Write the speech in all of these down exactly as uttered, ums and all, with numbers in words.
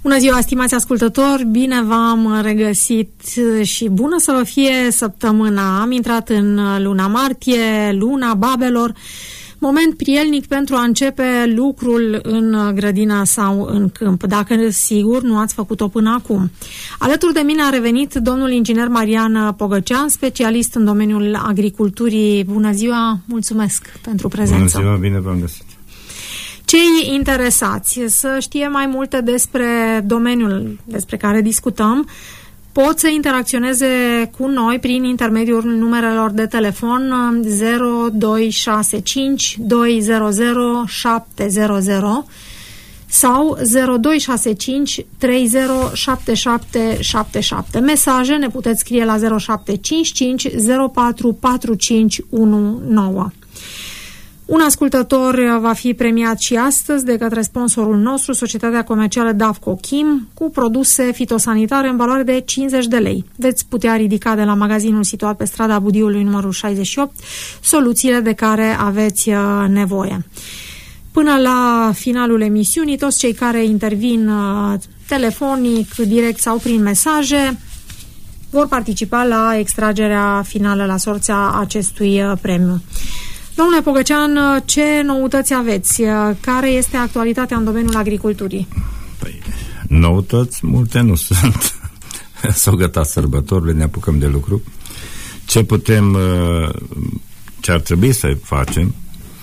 Bună ziua, stimați ascultători, bine v-am regăsit și bună să vă fie săptămâna. Am intrat în luna martie, luna babelor, moment prielnic pentru a începe lucrul în grădina sau în câmp, dacă sigur nu ați făcut-o până acum. Alături de mine a revenit domnul inginer Marian Pogăcean, specialist în domeniul agriculturii. Bună ziua, mulțumesc pentru prezență. Bună ziua, bine v-am găsit. Cei interesați să știe mai multe despre domeniul despre care discutăm pot să interacționeze cu noi prin intermediul numerelor de telefon zero doi șase cinci doi zero zero șapte zero zero sau zero doi șase cinci trei zero șapte șapte șapte șapte. Mesaje ne puteți scrie la zero șapte cinci cinci zero patru patru cinci unu nouă. Un ascultător va fi premiat și astăzi de către sponsorul nostru, Societatea Comercială Dafco Chim, cu produse fitosanitare în valoare de cincizeci de lei. Veți putea ridica de la magazinul situat pe strada Budiului numărul șaizeci și opt soluțiile de care aveți nevoie. Până la finalul emisiunii, toți cei care intervin telefonic, direct sau prin mesaje vor participa la extragerea finală, la sorția acestui premiu. Domnule Pogăcean, ce noutăți aveți? Care este actualitatea în domeniul agriculturii? Păi, noutăți multe nu sunt. S-au gătat sărbătorile, ne apucăm de lucru. Ce putem, ce ar trebui să facem,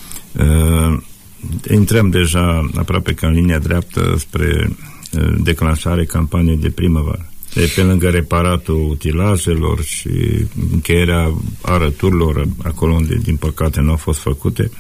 intrăm deja aproape ca în linia dreaptă spre declanșare campaniei de primăvară. De pe lângă reparatul utilajelor și încheierea arăturilor acolo unde, din păcate, nu au fost făcute,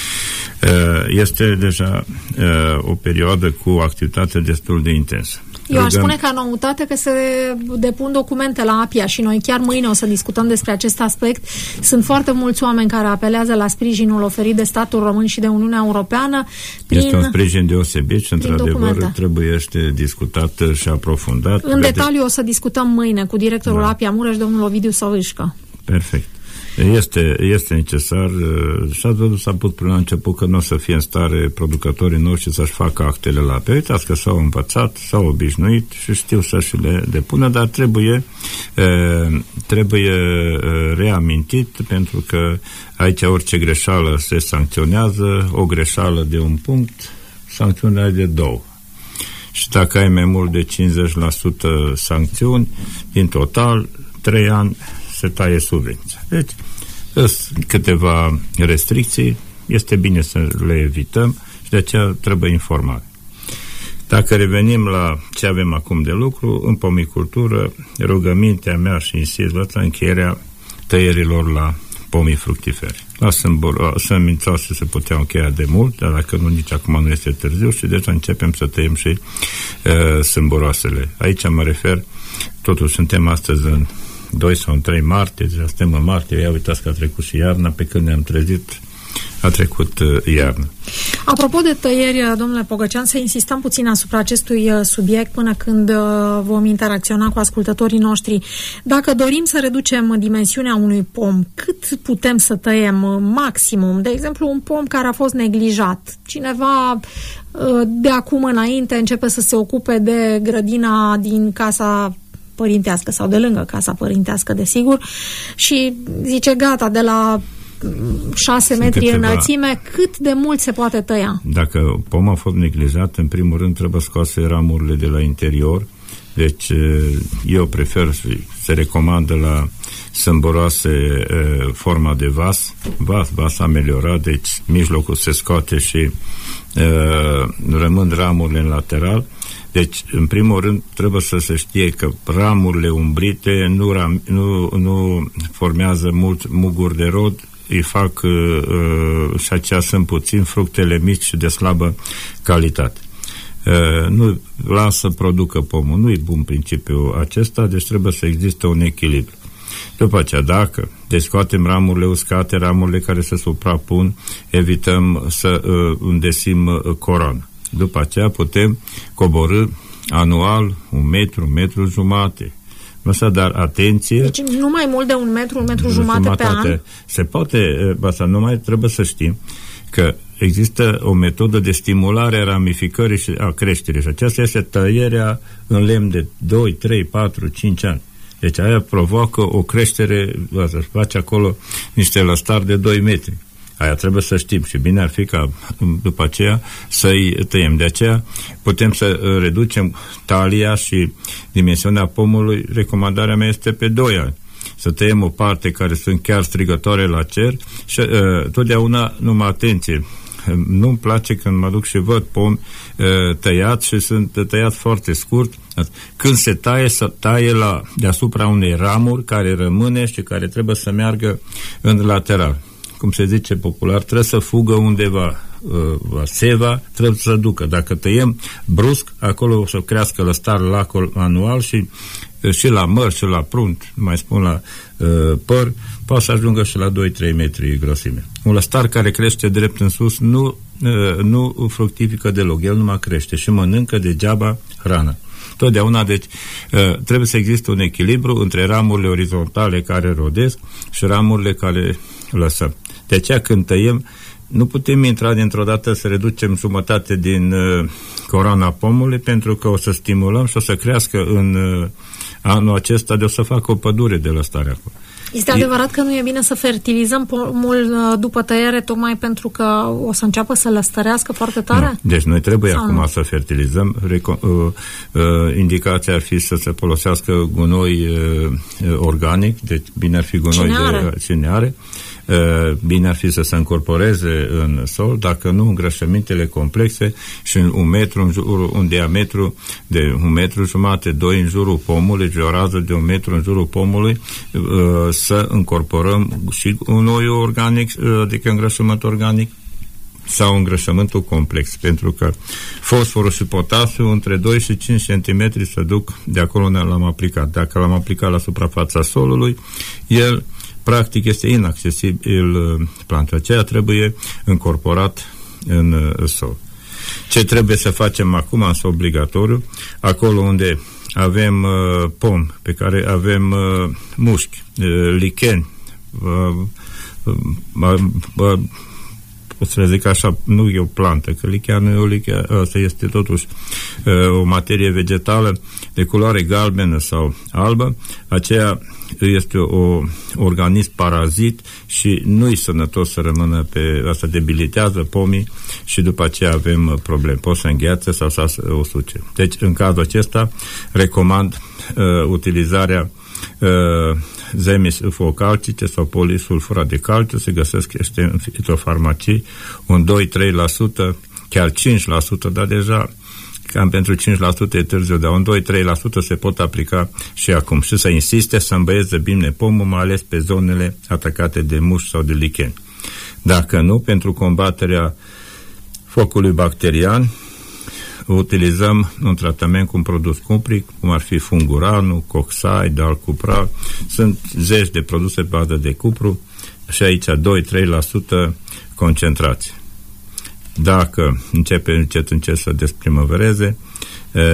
este deja o perioadă cu activitate destul de intensă. Eu aș spune ca noutate că se depun documente la APIA și noi chiar mâine o să discutăm despre acest aspect. Sunt foarte mulți oameni care apelează la sprijinul oferit de statul român și de Uniunea Europeană. Prin, este un sprijin deosebit și, într-adevăr, trebuie este discutat și aprofundat. În Vede... detaliu o să discutăm mâine cu directorul da. APIA Mureș, domnul Ovidiu Săvâșcă. Perfect. Este, este necesar și ați văzut, s-a pus până la început că nu o să fie în stare producătorii noștri să-și facă actele la pe. Uitați că s-au învățat, s-au obișnuit și știu să-și le depună, dar trebuie trebuie reamintit, pentru că aici orice greșeală se sancționează, o greșeală de un punct, sancțiunea de două. Și dacă ai mai mult de cincizeci la sută sancțiuni, din total, trei ani se taie subvenția. Deci, sunt câteva restricții, este bine să le evităm și de aceea trebuie informare. Dacă revenim la ce avem acum de lucru, în pomicultură, rugămintea mea și insist la încheierea tăierilor la pomii fructiferi. La sămânțoase se puteau încheia de mult, dar dacă nu, nici acum nu este târziu și deja începem să tăiem și uh, sâmboroasele. Aici mă refer, totuși suntem astăzi în doi sau în trei martie, deja suntem în martie, ia uitați că a trecut și iarna, pe când ne-am trezit a trecut uh, iarna. Apropo de tăieri, domnule Pogăcean, să insistăm puțin asupra acestui uh, subiect până când uh, vom interacționa cu ascultătorii noștri. Dacă dorim să reducem dimensiunea unui pom, cât putem să tăiem uh, maximum? De exemplu, un pom care a fost neglijat. Cineva uh, de acum înainte începe să se ocupe de grădina din casa părintească sau de lângă casa părintească, desigur, și zice gata, de la șase metri câteva... înălțime, cât de mult se poate tăia? Dacă pomul a fost neglijat, în primul rând trebuie scoase ramurile de la interior, deci eu prefer și se recomandă la sâmboroase forma de vas, vas, vas ameliorat, deci mijlocul se scoate și uh, rămân ramurile în lateral. Deci, în primul rând, trebuie să se știe că ramurile umbrite nu, ram, nu, nu formează mult muguri de rod, îi fac uh, și aceea sunt puțin fructele mici și de slabă calitate. Uh, nu lasă să producă pomul, nu e bun principiul acesta, deci trebuie să existe un echilibru. După aceea, dacă deci scoatem ramurile uscate, ramurile care se suprapun, evităm să uh, îndesim uh, coroana. După aceea putem coborî anual un metru, un metru jumate. Asta, dar atenție... Deci nu mai mult de un metru, un metru jumate, jumătate pe an? Se poate, asta numai trebuie să știm că există o metodă de stimulare a ramificării și a creșterii și aceasta este tăierea în lemn de doi, trei, patru, cinci ani. Deci aia provoacă o creștere, să face acolo niște lăstari de doi metri. Aia trebuie să știm și bine ar fi ca după aceea să-i tăiem. De aceea putem să reducem talia și dimensiunea pomului. Recomandarea mea este pe doi ani. Să tăiem o parte care sunt chiar strigătoare la cer și uh, totdeauna numai atenție. Nu-mi place când mă duc și văd pomi uh, tăiați și sunt tăiați foarte scurt. Când se taie, să taie la, deasupra unei ramuri care rămâne și care trebuie să meargă în lateral. Cum se zice popular, trebuie să fugă undeva. Uh, seva trebuie să ducă. Dacă tăiem brusc, acolo o să crească lăstar lacul anual și și la măr și la prunt, mai spun la uh, păr, poate să ajungă și la doi trei metri grosime. Un lăstar care crește drept în sus nu, uh, nu fructifică deloc, el numai crește și mănâncă degeaba hrana. Totdeauna, deci, uh, trebuie să existe un echilibru între ramurile orizontale care rodesc și ramurile care lăsăm. De aceea, când tăiem, nu putem intra dintr-o dată să reducem jumătate din uh, coroana pomului, pentru că o să stimulăm și o să crească în uh, anul acesta, de o să facă o pădure de lăstare acolo. Este e... adevărat că nu e bine să fertilizăm pomul uh, după tăiere, tocmai pentru că o să înceapă să lăstărească foarte tare? Nu. Deci noi trebuie Sau acum nu? să fertilizăm. Reco- uh, uh, indicația ar fi să se folosească gunoi uh, organic, deci bine ar fi gunoi de cineare. Bine ar fi să se încorporeze în sol, dacă nu îngrășămintele complexe și un metru, în jur, un diametru de un metru jumate, doi în jurul pomului, și o rază de un metru în jurul pomului, să încorporăm și gunoi organic, adică îngrășământ organic, sau îngrășământul complex, pentru că fosforul și potasiul între doi și cinci centimetri se duc de acolo unde l-am aplicat. Dacă l-am aplicat la suprafața solului, el practic este inaccesibil planta. Aceea trebuie încorporat în sol. Ce trebuie să facem acum, însă obligatoriu, acolo unde avem uh, pom, pe care avem uh, mușchi, uh, licheni, uh, uh, uh, o să le zic așa, nu e o plantă, că lichea nu e o lichea, asta este totuși uh, o materie vegetală de culoare galbenă sau albă, aceea este o organism parazit și nu-i sănătos să rămână pe asta, debilitează pomii și după aceea avem probleme. Poți să îngheață sau să o suce. Deci, în cazul acesta, recomand uh, utilizarea uh, zemis focalcice sau polisulfurat de calciu, se găsesc este în fitofarmacii un doi trei la sută, chiar cinci la sută, dar deja cam pentru cinci la sută e târziu, dar un doi trei la sută se pot aplica și acum. Și să insiste să îmbăieze bine pomul, mai ales pe zonele atacate de mușchi sau de licheni. Dacă nu, pentru combaterea focului bacterian, utilizăm un tratament cu un produs cupric, cum ar fi funguranul, coxai, dalcupra, sunt zeci de produse pe bază de cupru și aici doi trei la sută concentrație. Dacă începe încet încet să desprimăvăreze, e,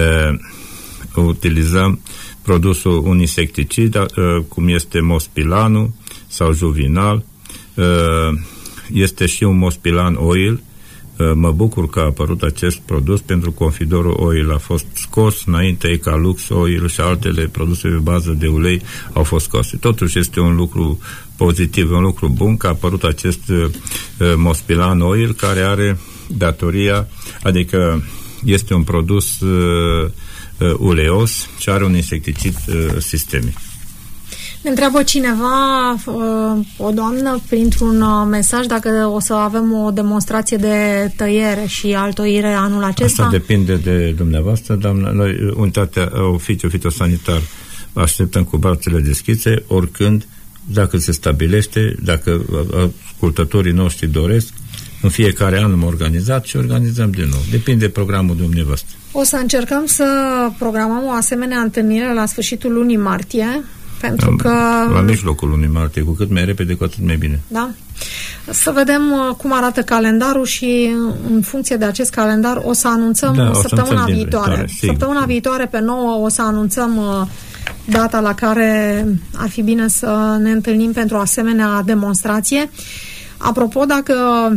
utilizăm produsul un insecticid, e, cum este mospilanul sau juvinal, e, este și un mospilan oil. Mă bucur că a apărut acest produs, pentru Confidorul Oil a fost scos, înainte Ecalux Oil și altele produse pe bază de ulei au fost scoase. Totuși este un lucru pozitiv, un lucru bun că a apărut acest uh, Mospilan Oil, care are datoria, adică este un produs uh, uh, uleos și are un insecticid uh, sistemic. Ne întreabă cineva, o doamnă, printr-un mesaj, dacă o să avem o demonstrație de tăiere și altoire anul acesta? Asta depinde de dumneavoastră, doamnă. Noi, unitatea oficiu fitosanitar, așteptăm cu brațele deschise, oricând, dacă se stabilește, dacă ascultătorii noștri doresc, în fiecare an am organizat și organizăm din nou. Depinde de programul dumneavoastră. O să încercăm să programăm o asemenea întâlnire la sfârșitul lunii martie, pentru că... La mijlocul lunii martie, cu cât mai repede, cu atât mai bine. Da. Să vedem cum arată calendarul și în funcție de acest calendar o să anunțăm da, săptămâna să viitoare. Viitoare, săptămâna viitoare, pe nouă, o să anunțăm data la care ar fi bine să ne întâlnim pentru o asemenea demonstrație. Apropo, dacă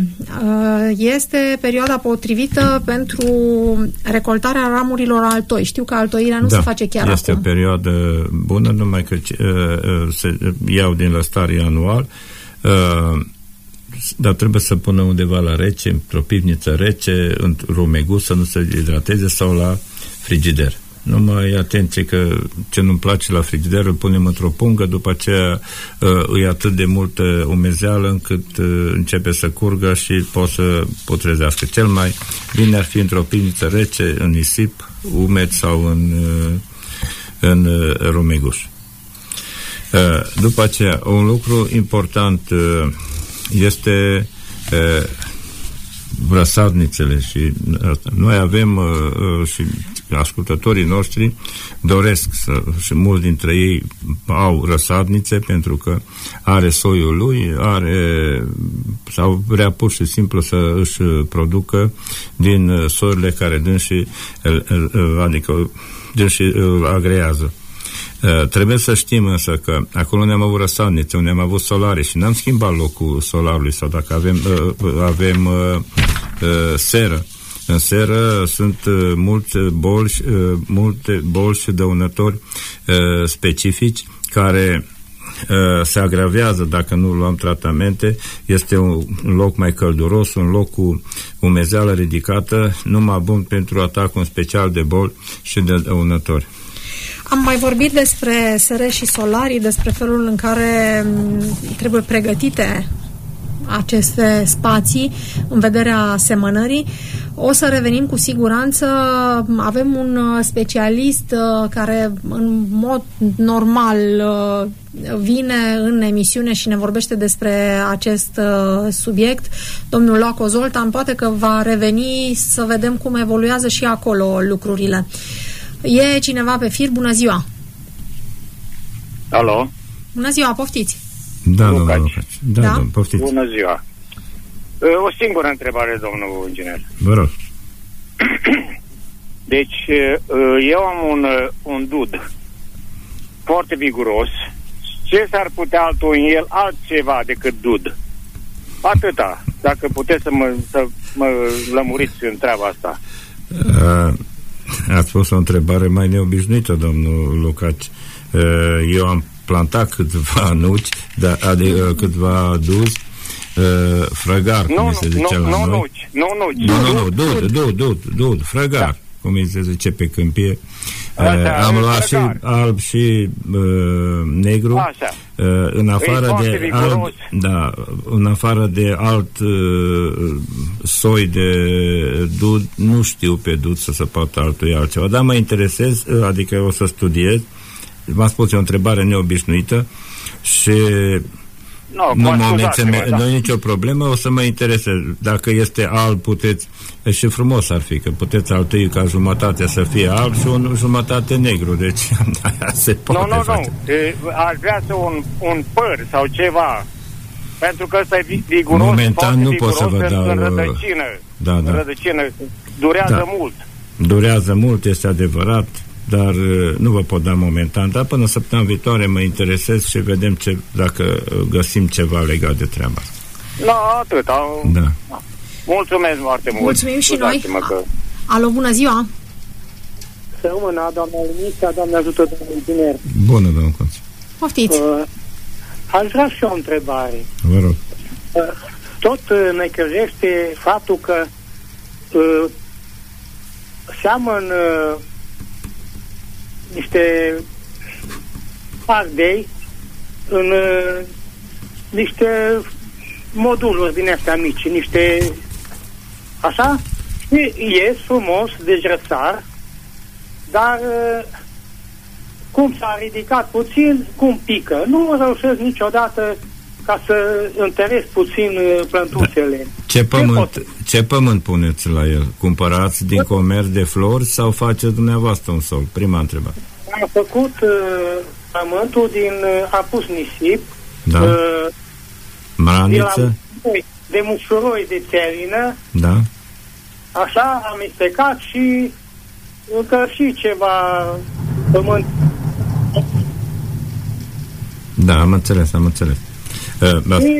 este perioada potrivită pentru recoltarea ramurilor altoi. Știu că altoirea nu da, se face chiar este acum. o perioadă bună, numai că uh, se iau din lăstare anual, uh, dar trebuie să pună undeva la rece, într-o pivniță rece, în rumegul, să nu se hidrateze, sau la frigider. Numai atenție că ce nu-mi place la frigider îl punem într-o pungă, după aceea uh, e atât de multă umezeală încât uh, începe să curgă și poate să putrezească. Cel mai bine ar fi într-o pivniță rece, în nisip, umed sau în, uh, în uh, rumeguș. Uh, după aceea, un lucru important uh, este uh, răsadnițele și uh, noi avem uh, uh, și ascultătorii noștri doresc să, și mulți dintre ei au răsadnițe pentru că are soiul lui, are sau vrea pur și simplu să își producă din soiurile care dânsi, adică dânsi agrează. Uh, trebuie să știm însă că acolo ne-am avut răsadnițe, unde am avut solare și n-am schimbat locul solarului, sau dacă avem, uh, avem uh, uh, seră. În seră sunt uh, multe boli, uh, multe boli și dăunători uh, specifici care uh, se agravează dacă nu luăm tratamente. Este un loc mai călduros, un loc cu umezeală ridicată, numai bun pentru atacul special de boli și de dăunători. Am mai vorbit despre sere și solarii, despre felul în care trebuie pregătite aceste spații în vederea semănării. O să revenim cu siguranță. Avem un specialist care în mod normal vine în emisiune și ne vorbește despre acest subiect, domnul Laco Zoltan. Poate că va reveni să vedem cum evoluează și acolo lucrurile. E cineva pe fir? Bună ziua! Alo? Bună ziua, poftiți! Da, domnul Lucaci. Da, da? domnul, poftiți. Bună ziua! O singură întrebare, domnul inginer. Vă rog. Deci, eu am un, un dud foarte viguros. Ce s-ar putea altul în el altceva decât dud? Atâta. Dacă puteți să mă, să mă lămuriți în treaba asta. Uh, ați pus o întrebare mai neobișnuită, domnul Lucaci. Uh, eu am plantat câțiva nuci, da, adică câțiva duzi, uh, frăgar, nu, cum se zice nu, la nu, noi. Nuci, nu, nuci. Nu, nu, nu, dud, dud, dud, dud, frăgar, da. Cum se zice pe câmpie. Uh, am luat și alb și uh, negru. Așa. Uh, în afară de alb, da, în afară de alt uh, soi de dud, nu știu pe dud să se poată altui altceva, dar mă interesez, uh, adică o să studiez. V-am spus, e o întrebare neobișnuită și no, nu mă menține, da. Nu e nicio problemă, o să mă interesez. Dacă este alb, puteți, și frumos ar fi, că puteți altui ca jumătate să fie alb și o jumătate negru, deci se poate nu, nu, face. Nu, aș vrea să un, un păr sau ceva, pentru că ăsta e viguros. Momentan nu pot să vă dau. În rădăcină, da, da. În rădăcină durează da. mult. Durează mult, este adevărat, dar nu vă pot da momentan, dar până săptămâna viitoare mă interesez și vedem ce, dacă găsim ceva legat de treaba asta. Da, atât. Da. Mulțumesc foarte mult. Mulțumim și noi. Că... Alo, bună ziua! Să rămână, doamna Linița, doamne ajută, domnul inginer. Bună, domnul Conț. Poftiți. Uh, aș vrea și o întrebare. Vă rog. Uh, tot uh, ne căjește faptul că uh, seamănă uh, niște ardei în uh, niște moduluri din astea mici, niște așa, și ies frumos de jrăsar, dar uh, cum s-a ridicat puțin, cum pică. Nu reușesc niciodată ca să întăresc puțin uh, plântuțele. Da. Ce pământ, ce pământ puneți la el? Cumpărați din comerț de flori sau faceți dumneavoastră un sol? Prima întrebare. Am făcut uh, pământul din, uh, am pus nisip, da. uh, Mraniță? De, de mușuroi de țerină. Da. Așa, am amestecat și încă și ceva pământ. Da, am înțeles, am înțeles. Uh, și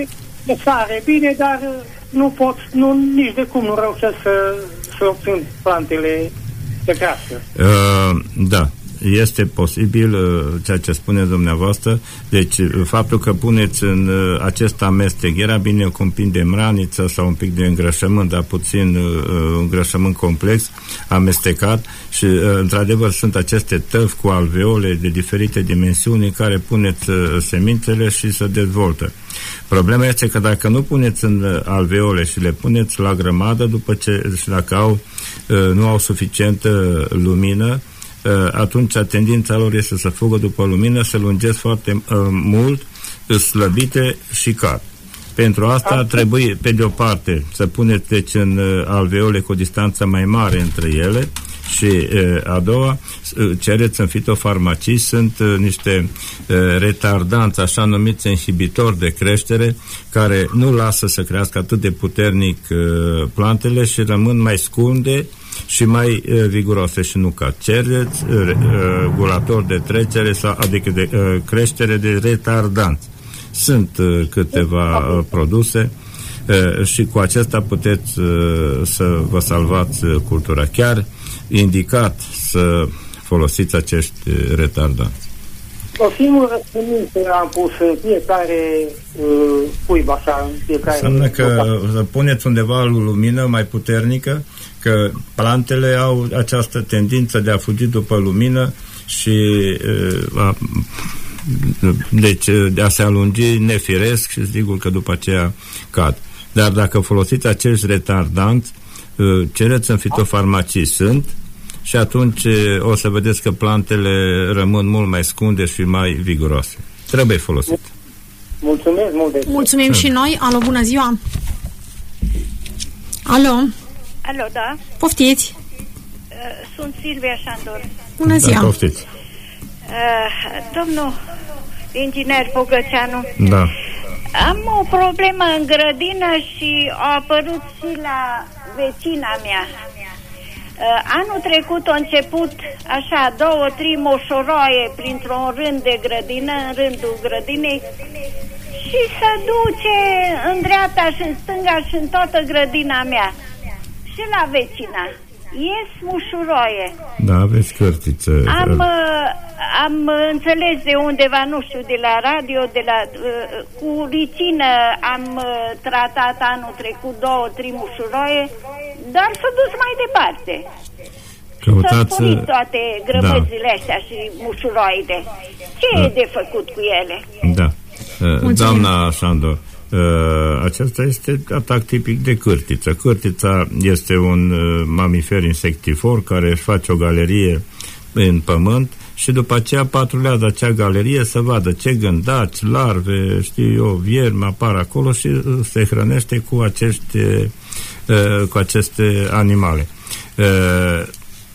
sare bine, dar nu pot, nu, nici de cum nu reușesc să, să obțin plantele să crească. Uh, da. Este posibil uh, ceea ce spune dumneavoastră. Deci uh, faptul că puneți în uh, acest amestec, era bine cu un pic de mraniță sau un pic de îngrășământ, dar puțin uh, îngrășământ complex amestecat și uh, într-adevăr sunt aceste tăvi cu alveole de diferite dimensiuni în care puneți uh, semințele și se dezvoltă. Problema este că dacă nu puneți în alveole și le puneți la grămadă, după ce și dacă au, uh, nu au suficientă lumină, atunci tendința lor este să fugă după lumină, să lungesc foarte uh, mult, slăbite și cad. Pentru asta trebuie, pe de o parte, să puneți deci în uh, alveole cu o distanță mai mare între ele și uh, a doua, uh, cereți în fitofarmacii, sunt uh, niște uh, retardanți, așa numiți inhibitori de creștere, care nu lasă să crească atât de puternic uh, plantele și rămân mai scunde și mai uh, viguroase și nu cad. Cereți uh, regulator de trecere sau adică de uh, creștere de retardanți. Sunt uh, câteva uh, produse uh, și cu acesta puteți uh, să vă salvați uh, cultura. Chiar indicat să folosiți acești uh, retardanți. O singură răspundere am pus în fiecare uh, cuib, așa, în fiecare... Înseamnă că puneți undeva lumină mai puternică, că plantele au această tendință de a fugi după lumină și uh, a, deci de a se alungi nefiresc și sigur că după aceea cad. Dar dacă folosiți acești retardanți, uh, cereți în fitofarmacii, sunt, și atunci o să vedeți că plantele rămân mult mai scunde și mai viguroase. Trebuie folosit. Mulțumesc mult de tot. Mulțumim și noi. Alo, bună ziua! Alo! Alo, da? Poftiți! Sunt Silvia Șandor. Bună ziua! Da, poftiți! Domnul inginer Bogățeanu, da. Am o problemă în grădină și a apărut și la vecina mea. Anul trecut a început așa două, trei moșoroaie printr-un rând de grădină, în rândul grădinei, și se duce în dreapta și în stânga și în toată grădina mea. Și la vecina ies mușuroaie. Da, aveți cărtiță. Am, am înțeles de undeva, nu știu, de la radio, de la, cu ricină am tratat anul trecut două, trei mușuroaie, dar s-a dus mai departe. Căutați... S-a sporit toate grămăzile da. astea și mușuroaide. Ce da. e de făcut cu ele? Da. Mulțumim. Doamna Șandor, Uh, acesta este atac tipic de cârtiță. Cârtița este un uh, mamifer insectivor care își face o galerie în pământ și după aceea patrulează acea galerie să vadă ce gândaci, larve, știu eu, viermi apar acolo și uh, se hrănește cu aceste, uh, cu aceste animale. Uh,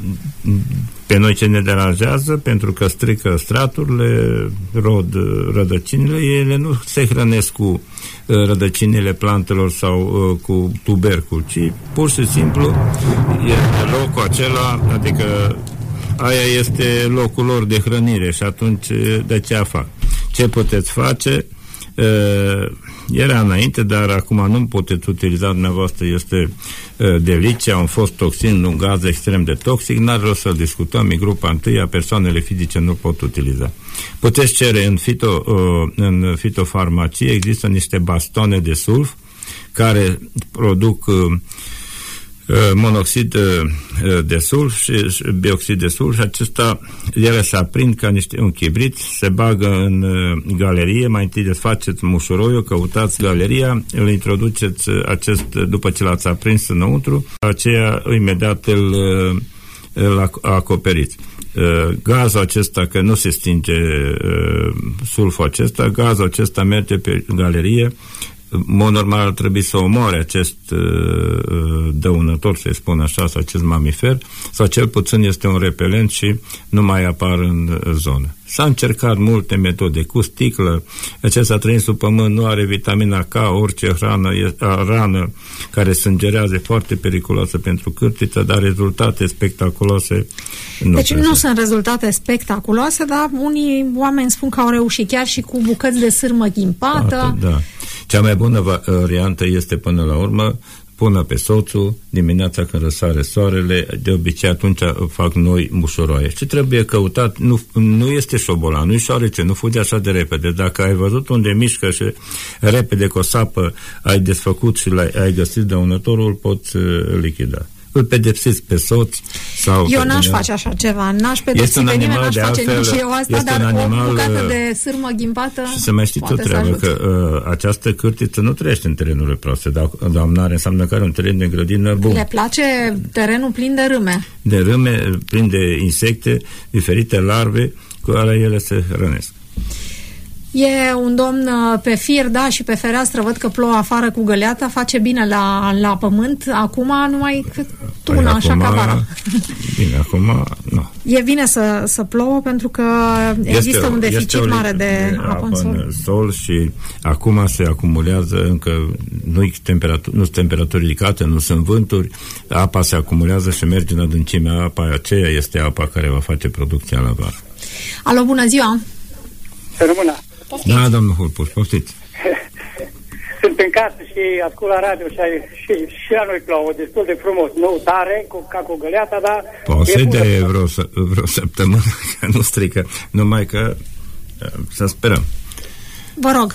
Pe noi ce ne deranjează, pentru că strică straturile, rod rădăcinile, ele nu se hrănesc cu rădăcinile plantelor sau uh, cu tubercul, ci pur și simplu e locul acela, adică aia este locul lor de hrănire și atunci de ce fac? Ce puteți face? Uh, era înainte, dar acum nu puteți utiliza dumneavoastră, este uh, delicia, un fost toxin, un gaz extrem de toxic, n-ar rost să discutăm, e grupa întâia, persoanele fizice nu pot utiliza. Puteți cere în, fito, uh, în fitofarmacie, există niște bastoane de sulf care produc uh, monoxid de sulf și bioxid de sulf și acesta, ele se aprind ca niște un chibrit, se bagă în galerie, mai întâi desfaceți mușuroiul, căutați galeria, îl introduceți acest, după ce l-ați aprins înăuntru, aceea imediat îl, îl acoperiți. Gazul acesta, că nu se stinge sulful acesta, gazul acesta merge pe galerie. În mod normal ar trebui să omoare acest uh, dăunător, să-i spun așa, sau acest mamifer, sau cel puțin este un repelent și nu mai apar în zonă. S-a încercat multe metode, cu sticlă, acesta trăind sub pământ nu are vitamina K, orice hrană, rană care sângerează, foarte periculoasă pentru cârtiță, dar rezultate spectaculoase nu. Deci nu sunt rezultate spectaculoase, dar unii oameni spun că au reușit chiar și cu bucăți de sârmă ghimpată. Da. Cea mai bună variantă este până la urmă pună pe soțul dimineața când răsare soarele, de obicei atunci fac noi mușoroaie. Ce trebuie căutat, nu, nu este șobolan, nu-i șoarece, nu fuge așa de repede. Dacă ai văzut unde mișcă și repede cu o sapă ai desfăcut și l-ai, ai găsit dăunătorul, poți lichida. Îl pedepsiți pe soț sau... Eu n-aș face așa ceva, n-aș pedepsi pe nimeni, n-aș face nici eu asta, dar animal, o bucată de sârmă ghimpată... Și să mai știi o treabă, că uh, această cârtiță nu trăiește în terenurile proaste, dar doamnare înseamnă că are un teren de grădină bun. Le place terenul plin de râme. De râme, plin de insecte, diferite larve, cu care ele se hrănesc. E un domn pe fir, da, și pe fereastră văd că plouă afară cu găleata, face bine la, la pământ, acum numai cât una, păi așa ca vara. Bine, acum, nu. E bine să, să plouă pentru că există este, un deficit mare de, de apă în sol. În sol și acum se acumulează încă, nu sunt temperaturi ridicate, nu sunt vânturi, apa se acumulează și merge în adâncimea, apa aceea este apa care va face producția la vară. Alo, bună ziua! Să rămână! Da, domnul Hulpuș, poftiți. Sunt în casă și ascult la radio și, și, și la noi plouă destul de frumos. Nu tare, cu, ca cu găleata, dar... Poate să de vreo, vreo săptămână, că nu strică, numai că să sperăm. Vă rog.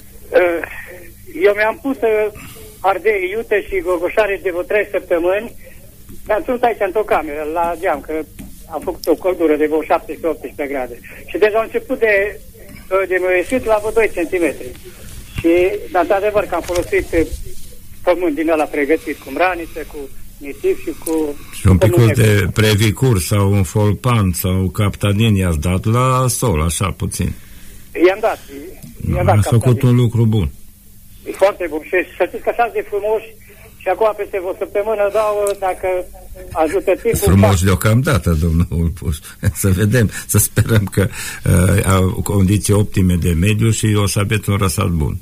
Eu mi-am pus ardei iute și gogoșare de vreo trei săptămâni. Mi-am ținut aici într-o cameră, la geam, că am făcut o căldură de vreo șaptesprezece optsprezece grade. Și deja au început de... de mi-a ieșit la vreo doi centimetri. Și, dar, într-adevăr, că am folosit pământ din ăla pregătit, cu mraniță, cu nisip și cu... Și un pic de previcur sau un folpan sau captadin i-ați dat la sol, așa puțin. I-am dat. I-am dat ați făcut un lucru bun. E foarte bun. Și să știți că așa de frumoși și acum peste o săptămână, două, dacă ajută timpul... Frumos deocamdată, domnul Ulpuș. Să vedem, să sperăm că uh, au condiții optime de mediu și o să aveți un răsat bun.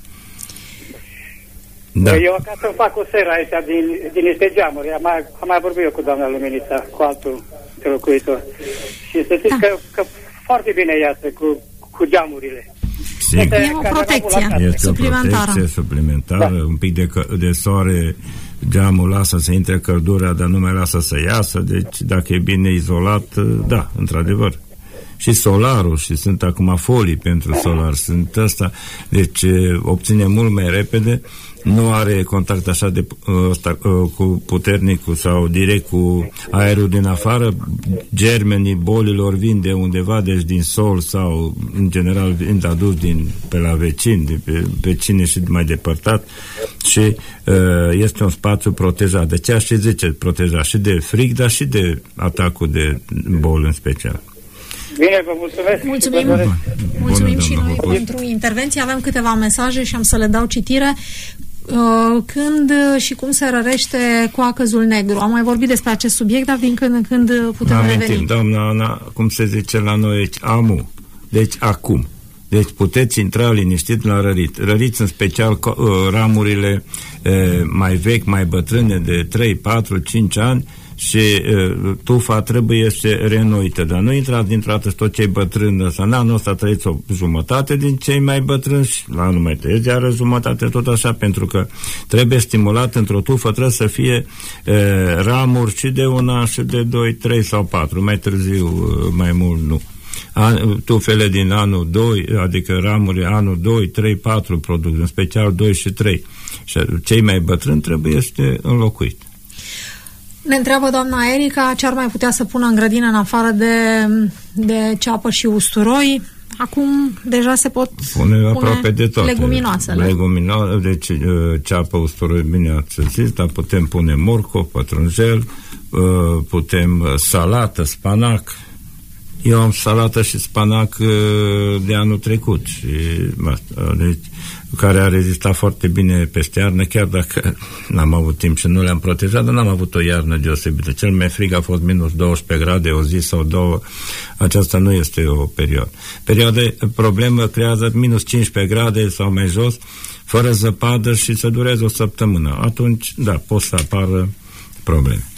Da. Eu acasă îmi fac o seră aici din, din niște geamuri. Am mai, am mai vorbit eu cu doamna Luminița, cu altul locuitor. Și să știți da. că, că foarte bine iasă cu, cu geamurile. Sigur. E o protecție este suplimentară. O protecție suplimentară, da. Un pic de, de soare, geamul lasă să intre căldura, dar nu mai lasă să iasă, deci dacă e bine izolat, da, într-adevăr. Și solarul, și sunt acum folii pentru solar, sunt ăsta, deci obține mult mai repede, nu are contact așa de ăsta, cu puternicul sau direct cu aerul din afară, germenii bolilor vin de undeva, deci din sol sau în general vin adus din, pe la vecini, de pe vecine și mai depărtat și este un spațiu protejat. De ce aș zice protejat? Și de frig, dar și de atacul de boli în special. Bine, vă mulțumesc. Mulțumim, Mulțumim, Mulțumim și noi pentru intervenție. Avem câteva mesaje și am să le dau citire. Când și cum se rărește coacăzul negru? Am mai vorbit despre acest subiect, dar din când în când putem Amintim, reveni. Doamna Ana, cum se zice la noi aici, amu. Deci acum. Deci puteți intra liniștit la rărit. Răriți în special ramurile mai vechi, mai bătrâne de trei, patru, cinci ani și uh, tufa trebuie să reînnoită, dar nu intrați dintr-o dată tot cei bătrâni ăsta. În anul ăsta trăiți o jumătate din cei mai bătrâni și la anul mai trăiți iară jumătate, tot așa, pentru că trebuie stimulat într-o tufă, trebuie să fie uh, ramuri și de un an și de doi, trei sau patru, mai târziu, uh, mai mult nu. An, tufele din anul doi, adică ramuri anul doi, trei, patru produc, în special doi și trei. Și cei mai bătrâni trebuie să fie înlocuit. Ne întreabă doamna Erica ce ar mai putea să pună în grădină în afară de, de ceapă și usturoi. Acum deja se pot pune, pune aproape de toate. Leguminoasele. Legumino- deci ceapă, usturoi, bine ați zis, dar putem pune morcov, pătrunjel, putem salată, spanac. Eu am salată și spanac de anul trecut și deci, care a rezistat foarte bine peste iarnă, chiar dacă n-am avut timp și nu le-am protejat, dar n-am avut o iarnă deosebită. Cel mai frig a fost minus douăsprezece grade o zi sau două. Aceasta nu este o perioadă. Perioada problemă creează minus cincisprezece grade sau mai jos, fără zăpadă și să dureze o săptămână. Atunci, da, pot să apară probleme.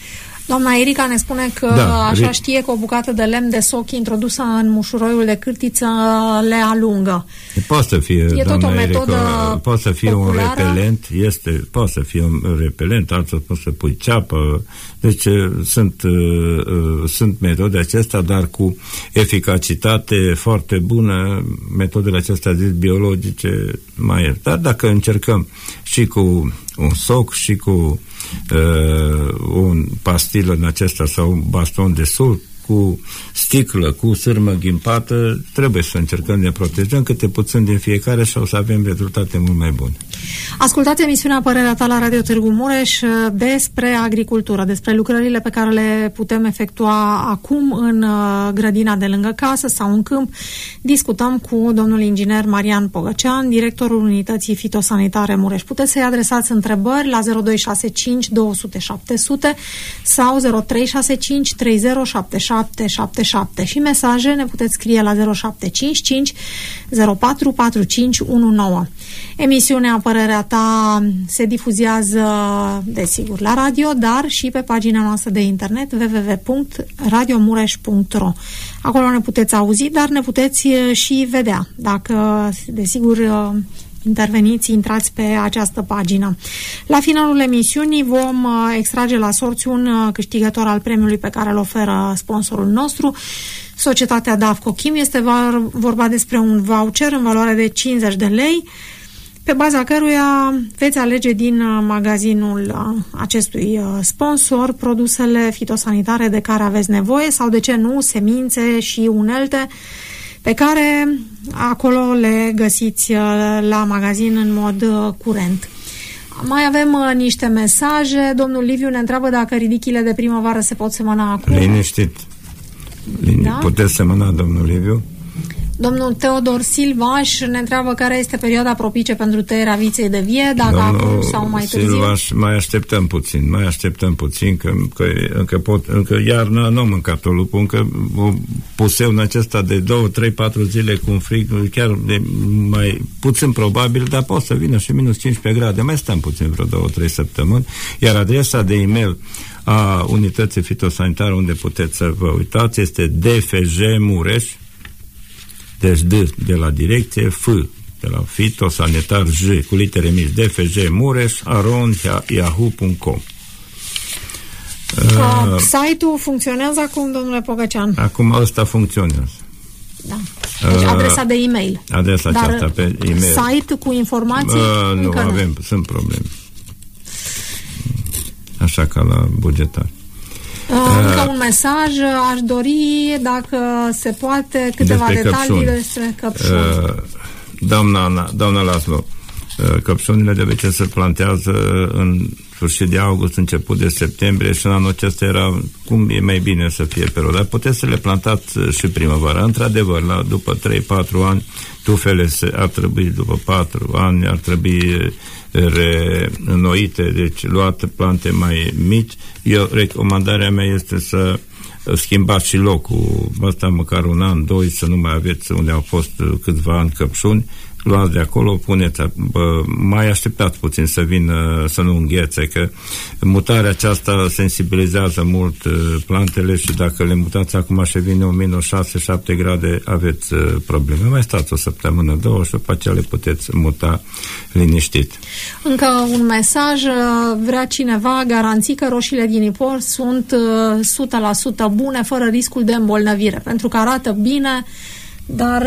Doamna Erica ne spune că da, așa știe că o bucată de lemn de soc introdusă în mușuroiul de cârtiță le alungă. Poate să fie, e tot o metodă Erica, poate să fie populară. Un repelent, este, poate să fie un repelent, alții poate să pui ceapă. Deci sunt, uh, sunt metode acestea, dar cu eficacitate foarte bună, metodele acestea zis biologice mai e. Dar dacă încercăm și cu un soc și cu uh, un pastilă în acesta sau un baston de sulf, cu sticlă, cu sârmă ghimpată, trebuie să încercăm să ne protejăm câte puțin din fiecare și o să avem rezultate mult mai bune. Ascultați emisiunea Părerea ta la Radio Târgu Mureș despre agricultură, despre lucrările pe care le putem efectua acum în grădina de lângă casă sau în câmp. Discutăm cu domnul inginer Marian Pogăcean, directorul Unității Fitosanitare Mureș. Puteți să-i adresați întrebări la zero doi șase cinci două zero zero șapte zero zero sau zero trei șase cinci trei zero șapte șapte șapte șapte și mesaje ne puteți scrie la zero șapte cinci cinci zero patru patru cinci unu nouă. Emisiunea Părerea ta se difuzează, desigur, la radio, dar și pe pagina noastră de internet w w w punct radio mureș punct r o. Acolo ne puteți auzi, dar ne puteți și vedea. Dacă, desigur, interveniți, intrați pe această pagină. La finalul emisiunii vom extrage la sorți un câștigător al premiului pe care îl oferă sponsorul nostru, Societatea Dafco Chim. Este vorba despre un voucher în valoare de cincizeci de lei, pe baza căruia veți alege din magazinul acestui sponsor produsele fitosanitare de care aveți nevoie sau, de ce nu, semințe și unelte pe care acolo le găsiți la magazin în mod curent. Mai avem niște mesaje. Domnul Liviu ne întreabă dacă ridichile de primăvară se pot semăna acum. Liniștit. Lini- da? Puteți semăna, domnul Liviu? Domnul Teodor Silvaș ne întreabă care este perioada propice pentru tăierea viței de vie, dacă domnul acum sau mai târziu. Silvaș, mai așteptăm puțin, mai așteptăm puțin, că, că încă pot, încă iarna nu am mâncat-o lupul, încă o puseun acesta de două, trei, patru zile cu un frig, chiar de mai puțin probabil, dar pot să vină și minus cincisprezece grade, mai stăm puțin vreo două, trei săptămâni, iar adresa de e-mail a Unității Fitosanitare unde puteți să vă uitați este d f j mureș, deci D de la direcție, F de la fitosanitar, J cu litere mici, d f j mureș arond yahoo punct com. Uh, site-ul funcționează acum, domnule Pogăcean? Acum ăsta funcționează. Da. Deci adresa de e-mail. Adresa Dar aceasta pe e-mail. Site cu informații? Uh, nu, avem, nu. Sunt probleme. Așa ca la bugetar. Încă uh, un mesaj, aș dori, dacă se poate, câteva despre detalii căpșuni. despre căpșuni. Uh, doamna, doamna Laszlo, uh, căpșunile de obicei se plantează în sfârșit de august, început de septembrie și în anul acesta era cum e mai bine să fie perioada. Puteți să le plantați și primăvara. Într-adevăr, la, după trei patru ani, tufele se, ar trebui, după patru ani, ar trebui reînnoite, deci luate plante mai mici. Eu, recomandarea mea este să schimbați și locul, asta măcar un an, doi, să nu mai aveți unde au fost câțiva ani căpșuni, luați de acolo, puneți, bă, mai așteptați puțin să vină, să nu înghețe, că mutarea aceasta sensibilizează mult plantele și dacă le mutați acum și vine un minus șase șapte grade, aveți probleme. Mai stați o săptămână, două și după aceea le puteți muta liniștit. Încă un mesaj, vrea cineva garanții că roșiile din import sunt o sută la sută bune, fără riscul de îmbolnăvire, pentru că arată bine, dar...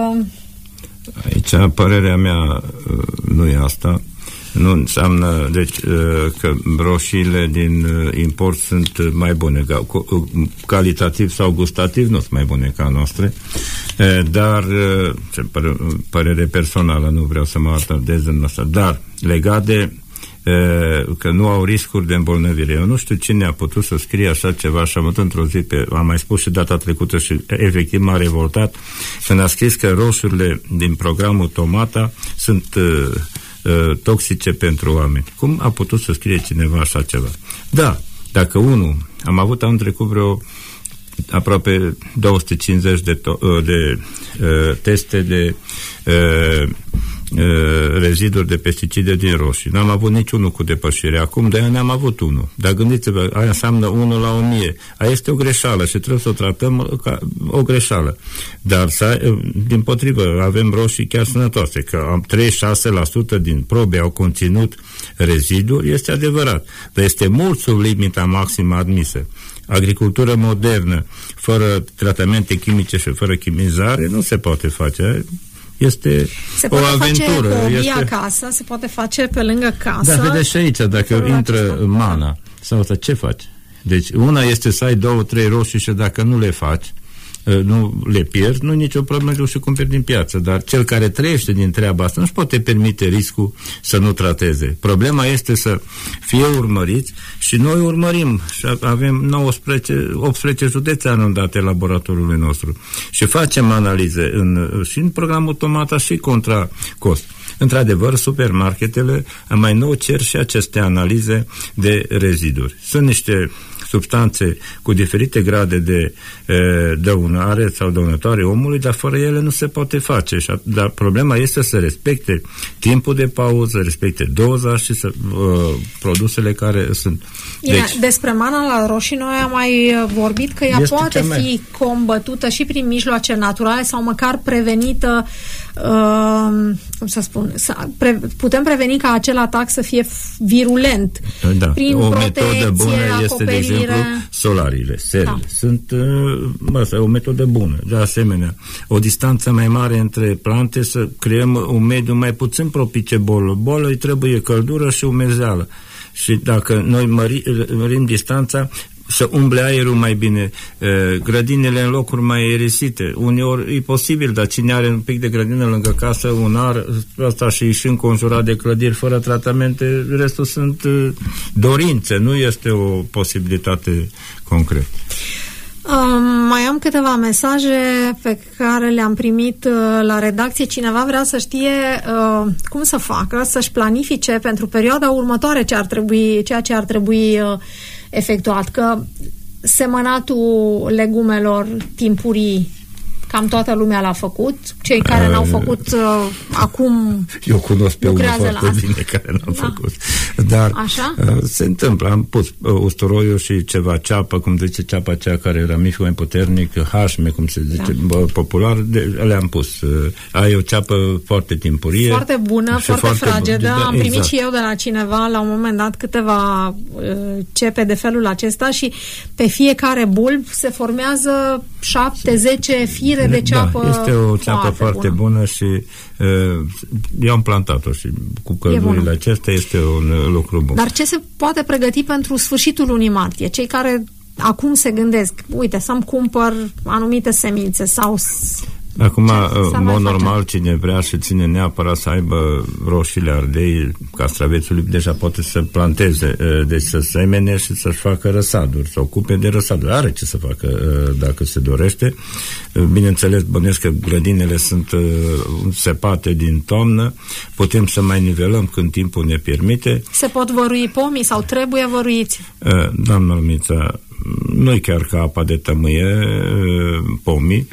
Aici părerea mea nu e asta. Nu înseamnă deci, că roșiile din import sunt mai bune, calitativ sau gustativ nu sunt mai bune ca noastre, dar părere personală, nu vreau să mă atardez în asta, dar legat de că nu au riscuri de îmbolnăvire. Eu nu știu cine a putut să scrie așa ceva și am într-o zi, pe, am mai spus și data trecută și efectiv m-a revoltat când a scris că roșurile din programul Tomata sunt uh, uh, toxice pentru oameni. Cum a putut să scrie cineva așa ceva? Da, dacă unul, am avut anul trecut vreo aproape două sute cincizeci de, to- de uh, teste de uh, uh, reziduri de pesticide din roșii. N-am avut niciunul cu depășire. Acum de ani am avut unul. Dar gândiți-vă, aia înseamnă unul la o mie. Aia este o greșeală și trebuie să o tratăm ca o greșeală. Dar să, din potrivă, avem roșii chiar sănătoase, că am treizeci și șase la sută din probe au conținut reziduri, este adevărat. Dar este mult sub limita maximă admisă. Agricultură modernă, fără tratamente chimice și fără chimizare, nu se poate face. Este se o aventură. Se poate face este... acasă, se poate face pe lângă casă. Da, vedeți și aici, dacă intră mana, sau asta, ce faci? Deci, una este să ai două, trei roșii și dacă nu le faci, nu le pierzi, nu e nicio problemă, le și cumperi din piață, dar cel care trăiește din treaba asta nu-și poate permite riscul să nu trateze. Problema este să fie urmăriți și noi urmărim și avem nouăsprezece, optsprezece județe anundate laboratorului nostru și facem analize în, și în programul Tomata și contra cost. Într-adevăr, supermarketele mai nou cer și aceste analize de reziduri. Sunt niște substanțe cu diferite grade de e, dăunare sau dăunătoare omului, dar fără ele nu se poate face. Și, dar problema este să respecte timpul de pauză, respecte doza și să, uh, produsele care sunt. Deci, deci, despre mana la roșii noi am mai vorbit că ea poate fi mai... combătută și prin mijloace naturale sau măcar prevenită, uh, cum să spun, să pre, putem preveni ca acel atac să fie virulent. Da. Prin o protecție, metodă bună este, de exemplu, solariile, serele. Da. Sunt bă, o metodă bună. De asemenea, o distanță mai mare între plante, să creăm un mediu mai puțin propice bolă. Bolă îi trebuie căldură și umezeală. Și dacă noi mări, mărim distanța, să umble aerul mai bine, grădinile în locuri mai aerisite. Uneori e posibil, dar cine are un pic de grădină lângă casă, un ar, asta și și înconjurat de clădiri fără tratamente, restul sunt dorințe, nu este o posibilitate concretă. Um, mai am câteva mesaje pe care le-am primit uh, la redacție. Cineva vrea să știe uh, cum să facă, să-și planifice pentru perioada următoare ce ar trebui, ceea ce ar trebui uh, efectuat, că semănatul legumelor timpurii cam toată lumea l-a făcut. Cei care n-au făcut uh, acum eu cunosc pe unul foarte bine care n-au da. făcut. Dar uh, se întâmplă. Am pus uh, usturoiul și ceva ceapă, cum zice ceapa aceea care ramifică mai puternic, hașme, cum se zice da. popular, de, le-am pus. Uh, ai o ceapă foarte timpurie. Foarte bună, foarte, foarte fragedă. Am exact. primit și eu de la cineva la un moment dat câteva uh, cepe de felul acesta și pe fiecare bulb se formează șapte zece fire de ceapă. Da, este o ceapă foarte, foarte bună. bună și uh, eu am plantat-o și cu căldurile acestea este un lucru bun. Dar ce se poate pregăti pentru sfârșitul lunii martie? Cei care acum se gândesc, uite, să-mi cumpăr anumite semințe sau... Acum, în mod normal, cine vrea și ține neapărat să aibă roșiile ardei, castravețul, deja poate să planteze, deci să semene și să-și facă răsaduri, să ocupe de răsaduri. Are ce să facă dacă se dorește. Bineînțeles, bănuiesc că grădinele sunt sepate din toamnă, putem să mai nivelăm când timpul ne permite. Se pot vărui pomii sau trebuie văruiți? Doamna Lumița, nu-i chiar ca apa de tămâie pomii,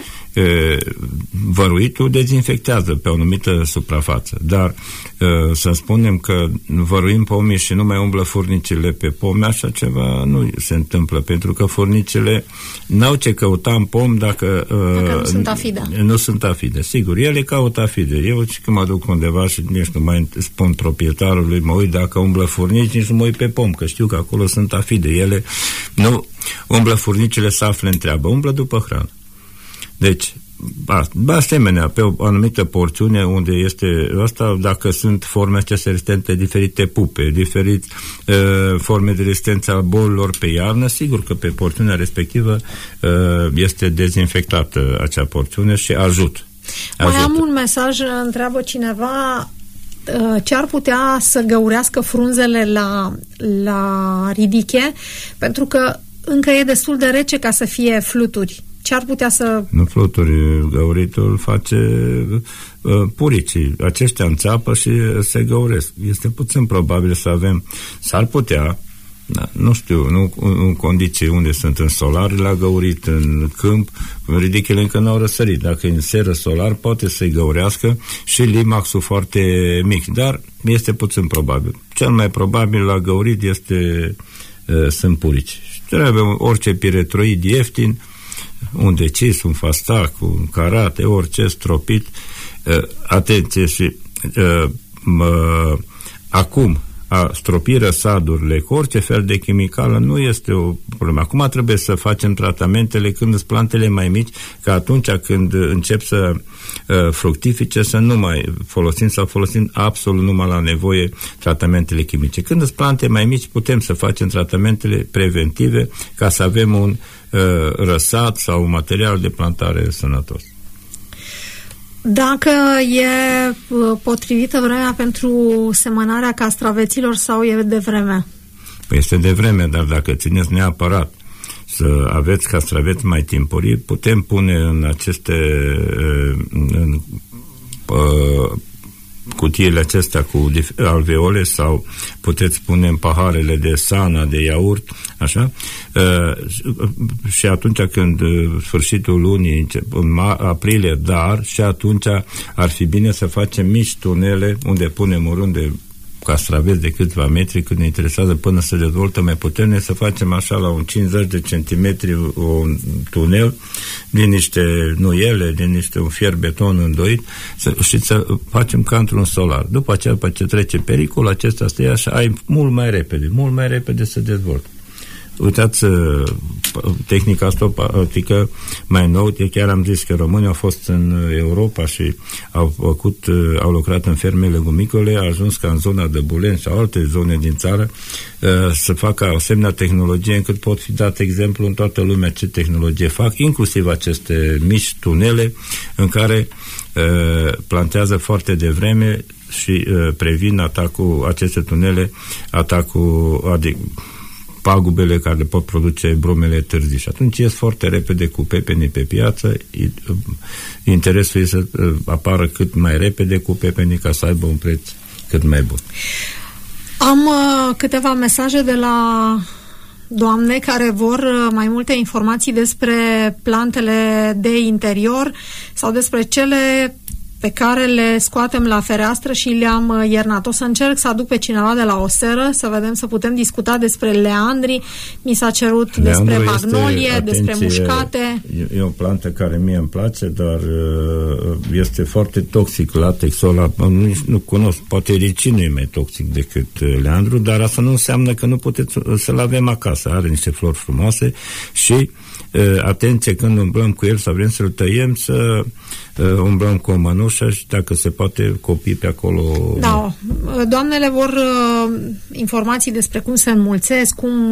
văruitul dezinfectează pe o anumită suprafață, dar să spunem că văruim pomii și nu mai umblă furnicile pe pomi, așa ceva nu se întâmplă, pentru că furnicile n-au ce căuta în pom dacă, dacă nu sunt afide. Nu sunt afide, sigur, ele caută afide. Eu și când mă duc undeva și nici nu mai spun proprietarului, mă uit dacă umblă furnici, nici nu mă uit pe pom, că știu că acolo sunt afide. Ele nu umblă furnicile să afle în treabă, umblă după hrană. Deci, asemenea, pe o anumită porțiune unde este asta, dacă sunt forme acestea rezistente, diferite pupe, diferite uh, forme de rezistență a bolilor pe iarnă, sigur că pe porțiunea respectivă uh, este dezinfectată acea porțiune și ajută. Mai am un mesaj, întreabă cineva uh, ce ar putea să găurească frunzele la, la ridiche, pentru că încă e destul de rece ca să fie fluturi. Ce ar putea să... Nu fluturi, găuritul face uh, puricii. Aceștia înțeapă și se găuresc. Este puțin probabil să avem... S-ar putea, Da, nu știu, nu în condiții unde sunt în solar, la găurit în câmp, ridicele încă n-au răsărit. Dacă în seră solar, poate să-i găurească și limaxul foarte mic, dar este puțin probabil. Cel mai probabil la găurit este, uh, sunt purici. Trebuie orice piretroid ieftin, un decis, un fastac, un carate, orice stropit. Uh, atenție și uh, uh, acum a stropi răsadurile cu orice fel de chimicală nu este o problemă. Acum trebuie să facem tratamentele când sunt plantele mai mici, ca atunci când încep să uh, fructifice să nu mai folosim sau folosim absolut numai la nevoie tratamentele chimice. Când sunt plante mai mici putem să facem tratamentele preventive ca să avem un uh, răsad sau un material de plantare sănătos. Dacă e potrivită vremea pentru semănarea castraveților sau e de vreme? Păi este de vreme, dar dacă țineți neapărat să aveți castraveți mai timpurii, putem pune în aceste în, uh, cutiile acestea cu alveole sau puteți pune în paharele de sana, de iaurt, așa, uh, și atunci când sfârșitul lunii, în aprilie, dar și atunci ar fi bine să facem mici tunele unde punem un rând de castraveți de câțiva metri, când ne interesează până să dezvoltă mai puternic, să facem așa la un cincizeci de centimetri un tunel din niște nuiele, din niște un fier beton îndoit să, și să facem ca într-un solar. După aceea, după ce trece pericolul, acesta stă așa, ai mult mai repede, mult mai repede să dezvoltă. Uitați, tehnica stopatică mai nou, chiar am zis că românii au fost în Europa și au făcut, au lucrat în ferme legumicole, a ajuns ca în zona de Bulen sau alte zone din țară să facă o asemenea tehnologie încât pot fi dat exemplu în toată lumea ce tehnologie fac, inclusiv aceste mici tunele în care plantează foarte devreme și previn atacul, aceste tunele, atacul, adică pagubele care pot produce brumele târzii. Și atunci ies foarte repede cu pepenii pe piață. Interesul este să apară cât mai repede cu pepenii ca să aibă un preț cât mai bun. Am uh, câteva mesaje de la doamne care vor uh, mai multe informații despre plantele de interior sau despre cele pe care le scoatem la fereastră și le-am iernat. O să încerc să aduc pe cineva de la o seră, să vedem, să putem discuta despre leandri. Mi s-a cerut Leandru despre magnolie, este, despre mușcate. E, e o plantă care mie îmi place, dar este foarte toxic latexul ăla. Nu, nu cunosc, poate ricinul e mai toxic decât leandru, dar asta nu înseamnă că nu puteți să-l avem acasă. Are niște flori frumoase și atenție când umblăm cu el sau vrem să-l tăiem, să uh, umblăm cu o mănușă și dacă se poate copii pe acolo. Da, doamnele vor uh, informații despre cum se înmulțesc, cum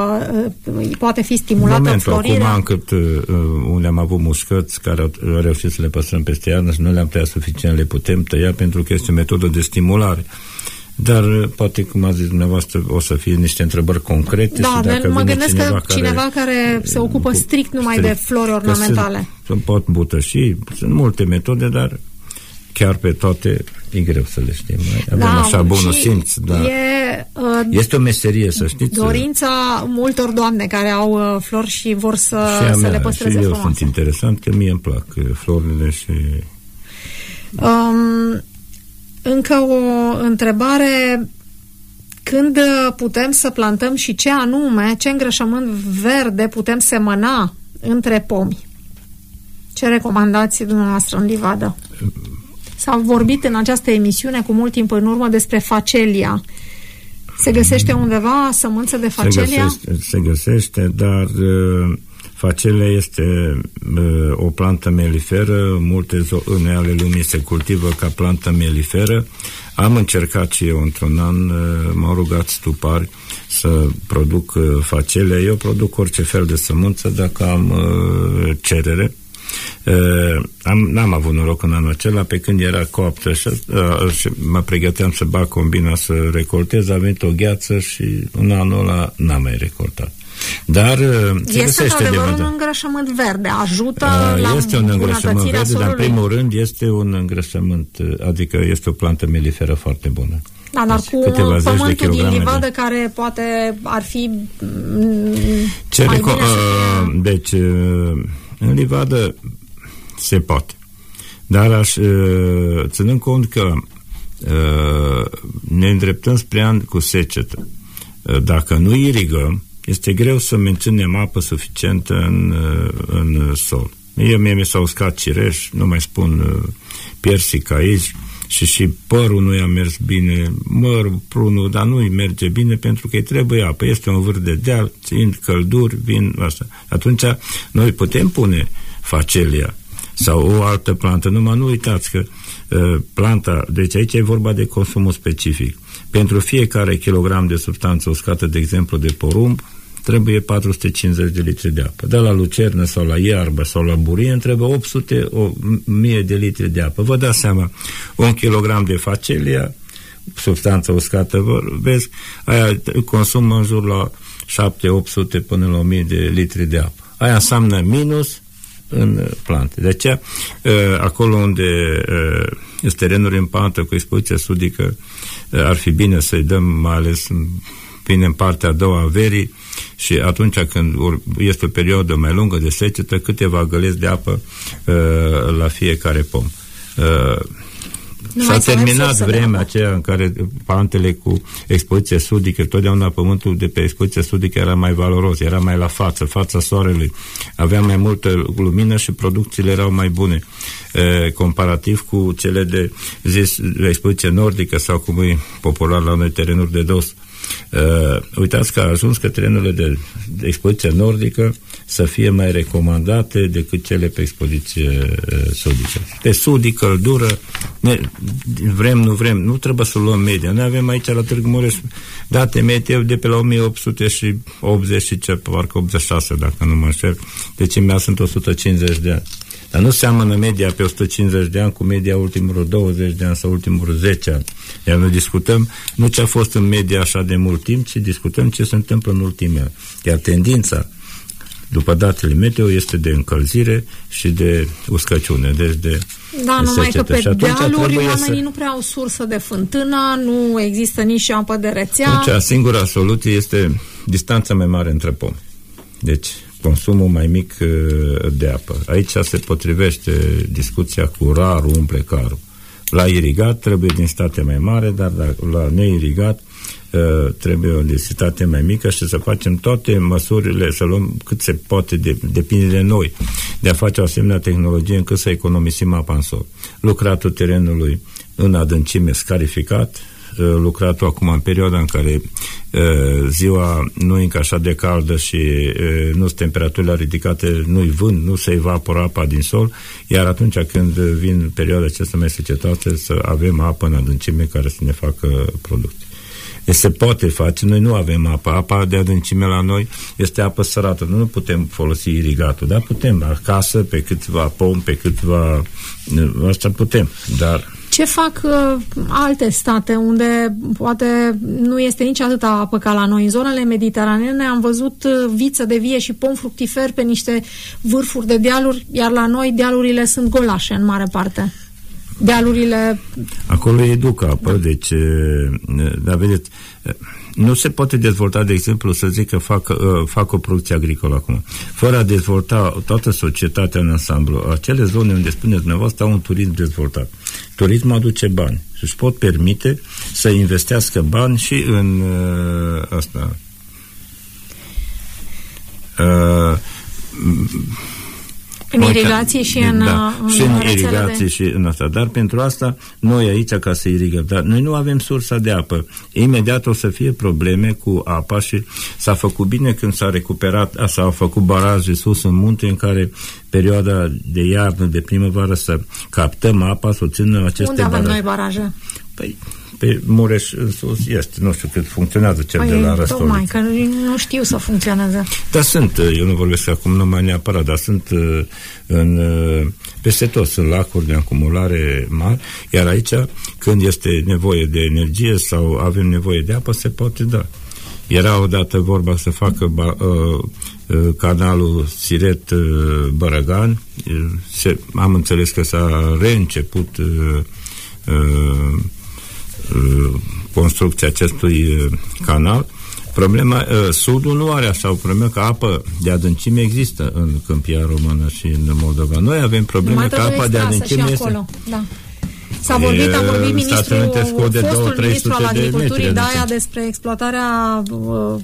uh, poate fi stimulată momentul, florirea. Acum încât uh, unde am avut mușcăți care au reușit să le păstrăm peste iarnă și nu le-am tăiat suficient, le putem tăia pentru că este o metodă de stimulare. Dar poate, cum a zis dumneavoastră, o să fie niște întrebări concrete. Da, și dacă mă gândesc cineva că care, cineva care se ocupă strict numai strict, de flori ornamentale. Sunt, sunt pot butăși, sunt multe metode, dar chiar pe toate e greu să le știm. Avem da, așa bunul simț, dar e, uh, este o meserie, să știți. Dorința multor doamne care au uh, flori și vor să, și să le păstreze frumoase. Și eu frumoase. sunt interesant, că mie îmi plac florile și... Um, Încă o întrebare: când putem să plantăm și ce anume, ce îngrășământ verde putem semăna între pomi? Ce recomandați dumneavoastră în livadă? S-a vorbit în această emisiune cu mult timp în urmă despre facelia. Se găsește undeva sămânță de facelia? Se găsește, se găsește dar facelia este uh, o plantă meliferă, multe zone ale lumii se cultivă ca plantă meliferă. Am încercat și eu într-un an, uh, m-au rugat stupari să produc uh, facelia. Eu produc orice fel de sămânță dacă am uh, cerere. Uh, am, n-am avut noroc în anul acela, pe când era coaptă și, uh, și mă pregăteam să bag combina să recoltez, a venit o gheață și în anul ăla n-am mai recoltat. Dar este într-adevăr un îngrășământ verde, ajută uh, la este un îngrășământ verde, solului. Dar în primul rând este un îngrășământ, adică este o plantă meliferă foarte bună. Da, dar cu pământul din livadă de... care poate ar fi Ce mai reco- bine uh, fie... Deci, uh, în livadă se poate. Dar aș, uh, ținând cont că uh, ne îndreptăm spre an cu secetă, uh, dacă nu irigăm, este greu să menținem apă suficientă în, uh, în sol. Eu mie mi s-a uscat cireș, nu mai spun uh, piersic aici, și și părul nu i-a mers bine, mărul, prunul, dar nu-i merge bine pentru că îi trebuie apă. Este un vârf de deal, țin călduri, vin asta. Atunci noi putem pune facelia sau o altă plantă, numai nu uitați că uh, planta, deci aici e vorba de consumul specific. Pentru fiecare kilogram de substanță uscată, de exemplu, de porumb, trebuie patru sute cincizeci de litri de apă. De la lucernă sau la iarbă sau la burie trebuie opt sute, o mie de litri de apă. Vă dați seama, un kilogram de facelia, substanță uscată, vă, vezi, aia consumă în jur la șapte opt sute până la o mie de litri de apă. Aia înseamnă minus în plante. De aceea, acolo unde este terenuri în pantă cu expoziție sudică, ar fi bine să-i dăm, mai ales bine în partea a doua a verii, și atunci când este o perioadă mai lungă de secetă, câteva găleți de apă uh, la fiecare pom. Uh, s-a terminat vremea aceea în care pantele cu expoziție sudică, totdeauna pământul de pe expoziție sudică era mai valoros, era mai la față, fața soarelui, avea mai multă lumină și producțiile erau mai bune, uh, comparativ cu cele de zis de expoziție nordică sau cum e popular la noi terenuri de dos. Uh, uitați că a ajuns că terenurile de, de expoziție nordică să fie mai recomandate decât cele pe expoziție uh, sudică. Pe sudii, căldură, ne, vrem, nu vrem, nu trebuie să luăm media. Noi avem aici la Târgu Mureș date meteo de pe la o mie opt sute optzeci și ce, parcă optzeci și șase, dacă nu mă înșel. Deci mea sunt o sută cincizeci de ani. Dar nu seamănă media pe o sută cincizeci de ani cu media ultimul douăzeci de ani sau ultimul zece ani. Iar noi discutăm nu ce a fost în media așa de mult timp, ci discutăm ce se întâmplă în ultimii ani. Iar tendința, după datele meteo, este de încălzire și de uscăciune, deci de Da, de numai că pe dealuri oamenii să... nu prea au sursă de fântână, nu există nici apă de rețea. Deci, singura soluție este distanța mai mare între pomi. Deci, consumul mai mic de apă. Aici se potrivește discuția cu rarul umple carul. La irigat trebuie densitate mai mare, dar la neirigat trebuie o densitate mai mică și să facem toate măsurile, să luăm cât se poate, de, depinde de noi, de a face o asemenea tehnologie încât să economisim apa în sol. Lucratul terenului în adâncime scarificat, lucratul acum în perioada în care uh, ziua nu e încă așa de caldă și uh, nu sunt temperaturile ridicate, nu-i vânt, nu se evaporă apa din sol, iar atunci când vin perioada aceasta mai secetoasă, să avem apă în adâncime care să ne facă producții. Deci se poate face, noi nu avem apă, apa de adâncime la noi este apă sărată, nu putem folosi irigatul, dar putem acasă, pe câțiva pomi, pe câțiva, asta putem, dar ce fac uh, alte state unde poate nu este nici atâta apă ca la noi? În zonele mediteranene am văzut uh, viță de vie și pom fructifer pe niște vârfuri de dealuri, iar la noi dealurile sunt golașe în mare parte. Dealurile... Acolo e duc apă, da. Deci, da, vedeți, nu se poate dezvolta, de exemplu, să zic că fac, fac o producție agricolă acum, fără a dezvolta toată societatea în ansamblu. Acele zone unde spuneți dumneavoastră au un turism dezvoltat. Turismul aduce bani și își pot permite să investească bani și în uh, asta. Uh, În irigație și în, da, în, și în, în irigație de... și în asta. Dar pentru asta, noi aici, ca să irigăm, dar noi nu avem sursa de apă. Imediat o să fie probleme cu apa și s-a făcut bine când s-a recuperat, s-au făcut baraje sus în munte în care perioada de iarnă, de primăvară, să captăm apa, să ținem aceste Unde avem baraje. noi baraje? Păi, pe Mureș în sus este, nu știu cât funcționează cel păi, de la Răstoriță. Tocmai, că nu știu să funcționeze. Dar sunt, eu nu vorbesc acum numai neapărat, dar sunt în, peste tot, sunt lacuri de acumulare mari, iar aici, când este nevoie de energie sau avem nevoie de apă, se poate da. Era odată vorba să facă ba, uh, uh, canalul Siret-Bărăgan, uh, am înțeles că s-a reînceput uh, uh, uh, construcția acestui uh, canal. Problema, uh, Sudul nu are așa o problemă, că apă de adâncime există în Câmpia Română și în Moldova. Noi avem probleme că apa de adâncime este... Da. S-a vorbit, a vorbit ministrul, fostul ministru al Agriculturii, Daia, despre exploatarea uh,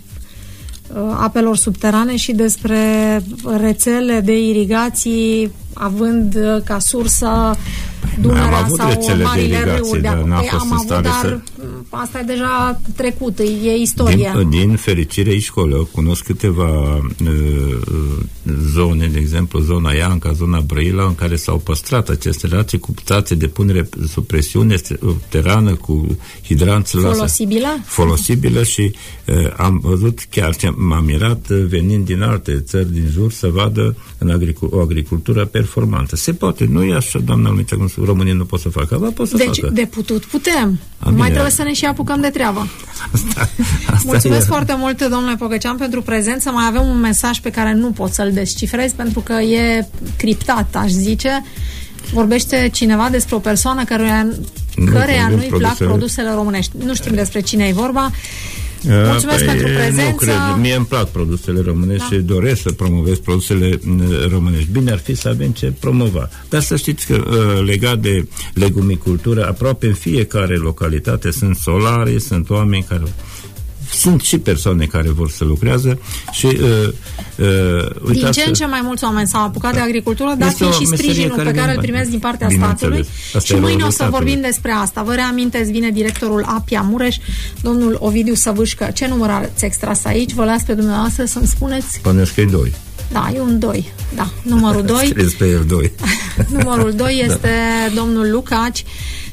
apelor subterane și despre rețele de irigații având ca sursă Dunărea sau marile râuri. Da, păi am avut, dar să... asta e deja trecut, e istoria. Din, din fericire, aici acolo cunosc câteva uh, zone, de exemplu, zona Ianca, zona Brăila, în care s-au păstrat aceste relații cu stație de punere sub presiune terană, cu hidranți folosibilă? Folosibilă și uh, am văzut chiar ce m-am mirat venind din alte țări din jur să vadă în agric- o agricultură performantă. Se poate, nu e așa, doamna Lumița, cum românii nu pot să facă, ba pot să deci, facă. de putut putem. Am mai trebuie să ne și apucăm de treabă. Asta, asta Mulțumesc e. foarte mult, domnule Pogăcean, pentru prezență. Mai avem un mesaj pe care nu pot să-l descifrez pentru că e criptat, aș zice. Vorbește cineva despre o persoană căreia, nu, căreia nu-i produsele... plac produsele românești. Nu știm despre cine e vorba. Mulțumesc păi, pentru prezență. Nu cred. Mie îmi plac produsele românești da. și doresc să promovez produsele românești. Bine ar fi să avem ce promova. Dar să știți că legat de legumicultură, aproape în fiecare localitate sunt solari, sunt oameni care... Sunt și persoane care vor să lucrează și uh, uh, din ce în ce mai mulți oameni s-au apucat da. de agricultură, dar fiind și sprijinul care pe care îl primesc din partea statului. Și mâine o să statului. vorbim despre asta. Vă reamintesc, vine directorul Apia Mureș, domnul Ovidiu Săvâșcă. Ce număr ați extras aici? Vă las pe dumneavoastră să-mi spuneți. Pănesc că e doi. Da, e un doi. Da, numărul doi. Scrieți pe el doi. Numărul doi este da. domnul Lucaci.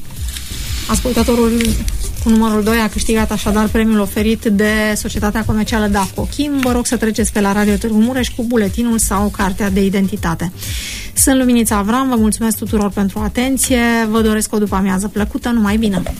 Ascultătorul cu numărul doi a câștigat așadar premiul oferit de Societatea Comercială Dafco Chim. Vă rog să treceți pe la Radio Târgu Mureș cu buletinul sau cartea de identitate. Sunt Luminița Avram, vă mulțumesc tuturor pentru atenție, vă doresc o după-amiază plăcută, numai bine!